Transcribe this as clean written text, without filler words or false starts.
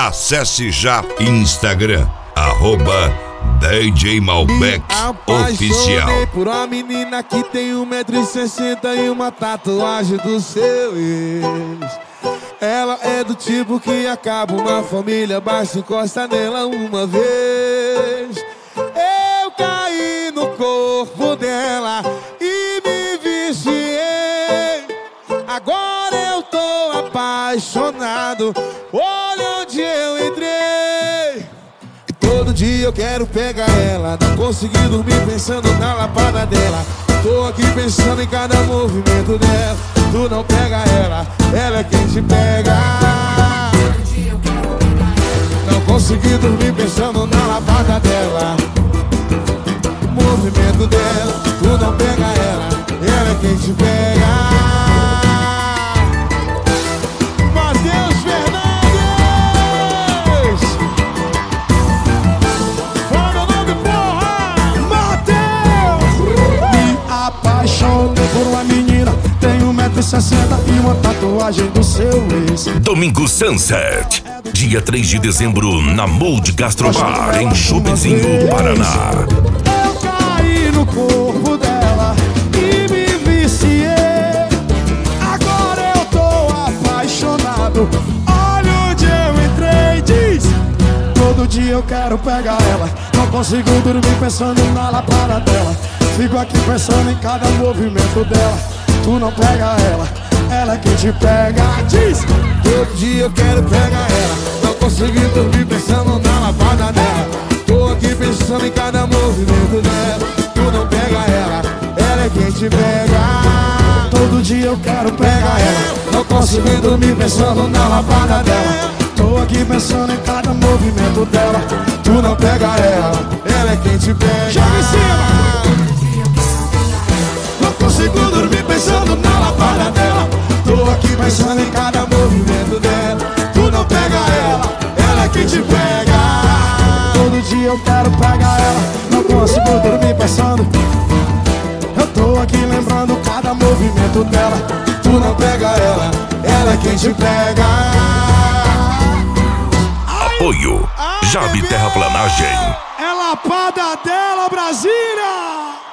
Acesse já Instagram, @DJ Malbec Oficial. Por uma menina que tem 1,60 m e uma tatuagem do seu ex. Ela é do tipo que acaba uma família, basta encostar nela uma vez. Eu caí no corpo dela e me viciei. Agora eu tô apaixonado, olha onde eu entrei. E todo dia eu quero pegar ela, não consegui dormir pensando na lapada dela. Tô aqui pensando em cada movimento dela. Tu não pega ela, ela é quem te pega. Não consegui dormir pensando na lavada dela. O movimento dela, tu não pega ela, ela é quem te pega. Matheus Fernandes, fala o nome, porra! Matheus! Me apaixonei por uma menina, tem 1,60 m e uma tatuagem do seu ex. Domingo Sunset, dia 3 de dezembro, na Mold Gastrobar, em Chopezinho, Paraná. Eu caí no corpo dela e me viciei. Agora eu tô apaixonado, olha onde eu entrei. Diz, todo dia eu quero pegar ela, não consigo dormir pensando na lapada dela. Fico aqui pensando em cada movimento dela. Tu não pega ela, ela é quem te pega. Diz, todo dia eu quero pegar ela, não consegui dormir pensando na lavada dela. Tô aqui pensando em cada movimento dela. Tu não pega ela, ela é quem te pega. todo dia eu quero pegar ela, não consegui dormir pensando na lavada dela. tô aqui pensando em cada movimento dela. Tu não pega ela é quem te pega. Joga em cima! Não consigo dormir pensando na lavada dela. Tô aqui pensando em cada movimento dela. Tu não pega ela é quem te pega. Todo dia eu quero pegar ela, não consigo dormir pensando. Eu tô aqui lembrando cada movimento dela. Tu não pega ela é quem te pega. Apoio Jabi Terraplanagem. É lapada dela, Brasília!